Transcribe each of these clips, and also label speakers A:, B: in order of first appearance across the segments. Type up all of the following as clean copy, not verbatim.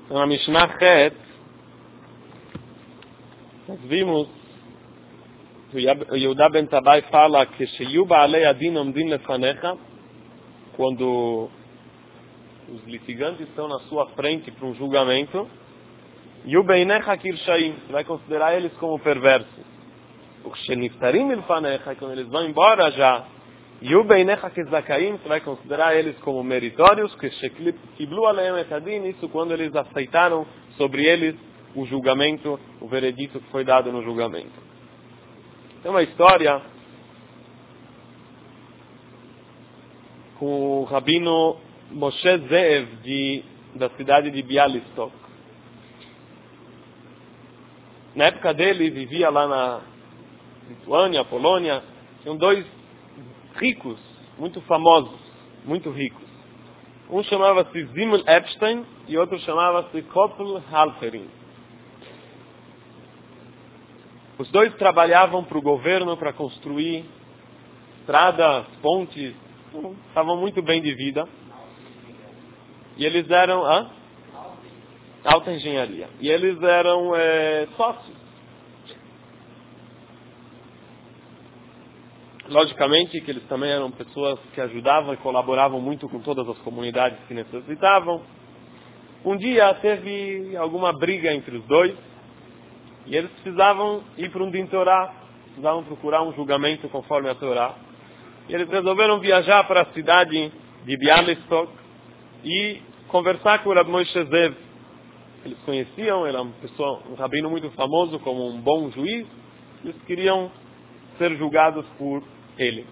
A: Então, na Mishnah Het, nós vimos que o Yehuda ben Tabai fala que Sheyu Baalei Adin Omdim Lefanecha, quando os litigantes estão na sua frente para um julgamento, Yu Beinecha Kirshaim, você vai considerar eles como perversos. O Sheniftarim Lefanecha, quando eles vão embora já, Yu Beinecha Kizakaim, você vai considerar eles como meritórios, que Kiblu Aleim Etadin, isso quando eles aceitaram sobre eles o julgamento, o veredito que foi dado no julgamento. Tem uma história com o rabino Moshe Zeev da cidade de Bialystok. Na época dele, vivia lá na Lituânia, Polônia, tinham dois ricos, muito famosos, muito ricos. Um chamava-se Zimel Epstein e outro chamava-se Koppel Halperin. Os dois trabalhavam para o governo para construir estradas, pontes, estavam muito bem de vida. E eles eram alta engenharia. E eles eram sócios. Logicamente que eles também eram pessoas que ajudavam e colaboravam muito com todas as comunidades que necessitavam. Um dia teve alguma briga entre os dois. E eles precisavam ir para um Din Torah, precisavam procurar um julgamento conforme a Torá. E eles resolveram viajar para a cidade de Bialystok e conversar com o Rabi Moshe Zeev. Eles conheciam, ele era um rabino muito famoso como um bom juiz. Eles queriam ser julgados por ele.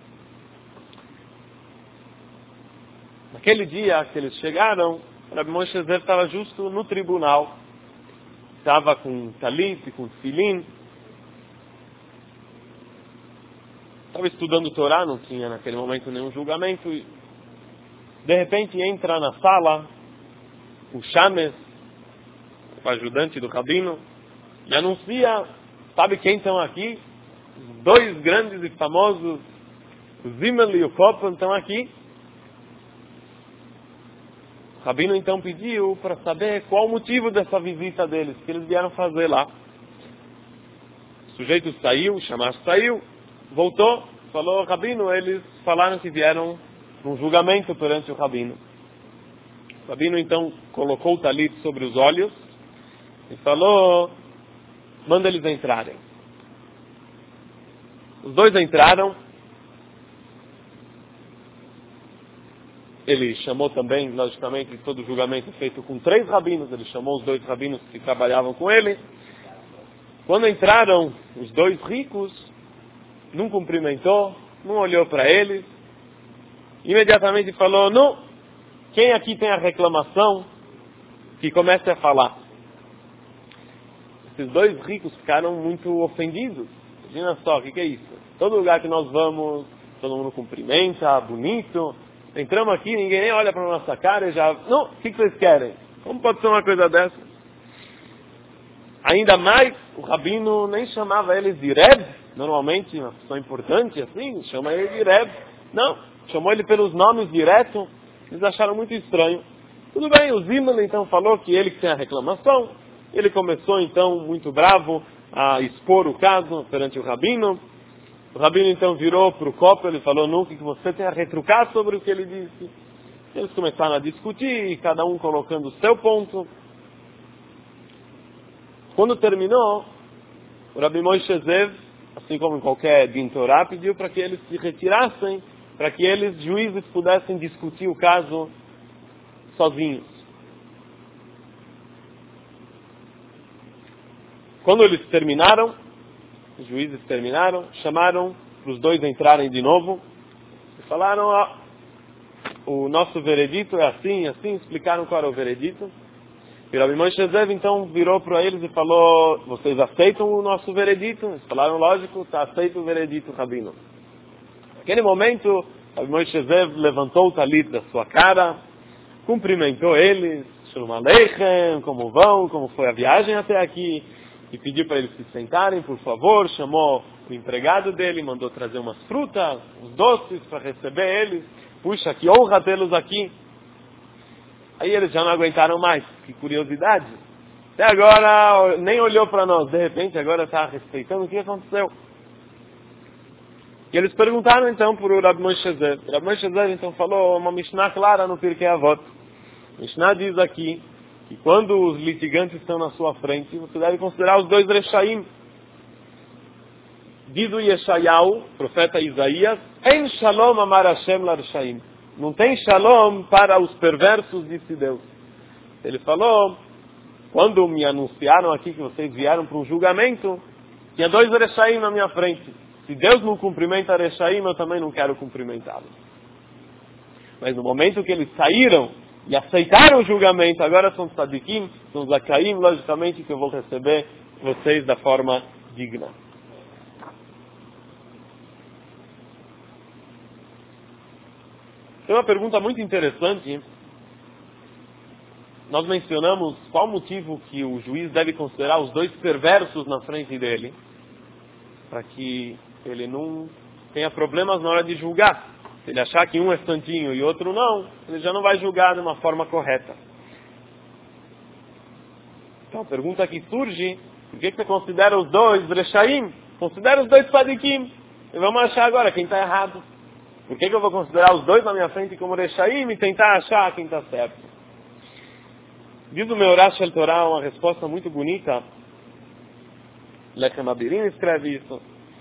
A: Naquele dia que eles chegaram, o Rabi Moshe Zeev estava justo no tribunal. Estava com talit, com tefilin. Estava estudando Torá, não tinha naquele momento nenhum julgamento. E de repente entra na sala o Shames, o ajudante do rabino, e anuncia, sabe quem estão aqui? Os dois grandes e famosos, o Zimel e o Koppel, estão aqui. O rabino então pediu para saber qual o motivo dessa visita deles, que eles vieram fazer lá. O sujeito saiu, o Shamash saiu, voltou, falou, rabino, eles falaram que vieram para um julgamento perante o rabino. O rabino então colocou o talit sobre os olhos e falou, manda eles entrarem. Os dois entraram. Ele chamou também, logicamente, todo o julgamento feito com 3 rabinos. Ele chamou os 2 rabinos que trabalhavam com ele. Quando entraram os 2 ricos, não cumprimentou, não olhou para eles. Imediatamente falou, não, quem aqui tem a reclamação, que comece a falar. Esses 2 ricos ficaram muito ofendidos. Imagina só, o que é isso? Todo lugar que nós vamos, todo mundo cumprimenta, bonito. Entramos aqui, ninguém nem olha para a nossa cara e já... Não, o que vocês querem? Como pode ser uma coisa dessa? Ainda mais, o rabino nem chamava eles de Reb. Normalmente, uma pessoa importante assim, chama ele de Reb. Não, chamou ele pelos nomes direto. Eles acharam muito estranho. Tudo bem, o Zimel então falou que ele que tem a reclamação. Ele começou então, muito bravo, a expor o caso perante o rabino. O rabino então virou para o Koppel e falou, não, que você tem a retrucar sobre o que ele disse. Eles começaram a discutir, cada um colocando o seu ponto. Quando terminou, o Rabi Moshe Zeev, assim como em qualquer Din Torah, pediu para que eles se retirassem, para que eles, juízes, pudessem discutir o caso sozinhos. Quando eles terminaram, os juízes terminaram, chamaram para os 2 entrarem de novo e falaram, o nosso veredito é assim, assim, explicaram qual era o veredito. E o Rabi Moshe Zeev então virou para eles e falou, vocês aceitam o nosso veredito? Eles falaram, lógico, está aceito o veredito, rabino. Naquele momento, o Rabi Moshe Zeev levantou o talit da sua cara, cumprimentou eles, Shalom Aleichem, como vão, como foi a viagem até aqui, e pediu para eles se sentarem, por favor, chamou o empregado dele, mandou trazer umas frutas, uns doces para receber eles. Puxa, que honra tê-los aqui. Aí eles já não aguentaram mais. Que curiosidade. Até agora nem olhou para nós. De repente agora está respeitando. O que aconteceu? E eles perguntaram então para o Rabi Moshe Zev. O Rabi Moshe Zev então falou uma Mishnah clara no Pirkei Avot. A Mishnah diz aqui que quando os litigantes estão na sua frente, você deve considerar os dois Reshaim. Diz o Yeshayahu, profeta Isaías, Ein Shalom Amar Hashem Larshaim. Não tem Shalom para os perversos, disse Deus. Ele falou, quando me anunciaram aqui que vocês vieram para um julgamento, tinha dois Reshaim na minha frente. Se Deus não cumprimenta Reshaim, eu também não quero cumprimentá-lo. Mas no momento que eles saíram e aceitaram o julgamento, agora são tzadikim, são zakaim, logicamente que eu vou receber vocês da forma digna. Tem uma pergunta muito interessante. Nós mencionamos qual o motivo que o juiz deve considerar os dois perversos na frente dele, para que ele não tenha problemas na hora de julgar. Se ele achar que um é santinho e outro não, ele já não vai julgar de uma forma correta. Então a pergunta que surge, por que você considera os dois Reshaim? Considera os dois Tzadikim. E vamos achar agora quem está errado. Por que eu vou considerar os dois na minha frente como Reshaim e tentar achar quem está certo? Diz o meu Rashi Torah uma resposta muito bonita. Lechem Abirim escreve isso.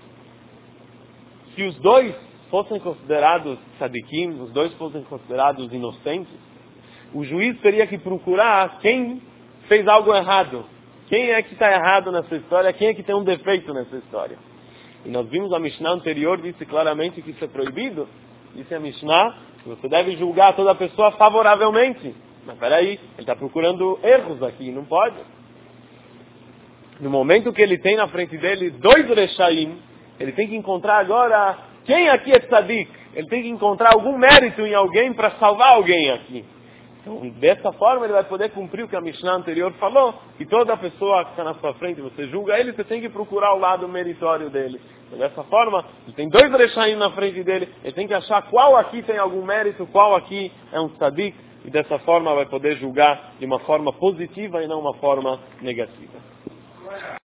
A: Se os dois fossem considerados tzadikim, os dois fossem considerados inocentes, o juiz teria que procurar quem fez algo errado. Quem é que está errado nessa história? Quem é que tem um defeito nessa história? E nós vimos a Mishnah anterior, disse claramente que isso é proibido. Disse a Mishnah que você deve julgar toda pessoa favoravelmente. Mas peraí, ele está procurando erros aqui, não pode. No momento que ele tem na frente dele dois Reshaim, ele tem que encontrar agora quem aqui é tzadik. Ele tem que encontrar algum mérito em alguém para salvar alguém aqui. Então, dessa forma, ele vai poder cumprir o que a Mishnah anterior falou, que toda pessoa que está na sua frente, você julga ele, você tem que procurar o lado meritório dele. Então, dessa forma, ele tem dois Reshaim na frente dele, ele tem que achar qual aqui tem algum mérito, qual aqui é um tzadik, e dessa forma vai poder julgar de uma forma positiva e não uma forma negativa.